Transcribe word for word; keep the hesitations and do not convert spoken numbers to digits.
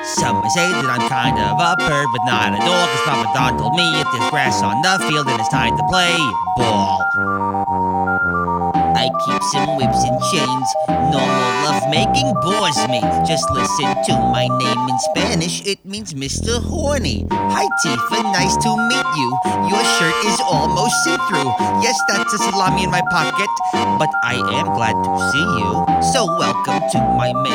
Some may say that I'm kind of a perv, but not at all, cause Papa Don told me if there's grass on the field, then it's time to play ball. I keep some whips and chains. Normal lovemaking bores me. Just listen to my name in Spanish. It means Mister Horny. Hi, Tifa. Nice to meet you. Your shirt is almost see-through. Yes, that's a salami in my pocket, but I am glad to see you. So welcome to my mail.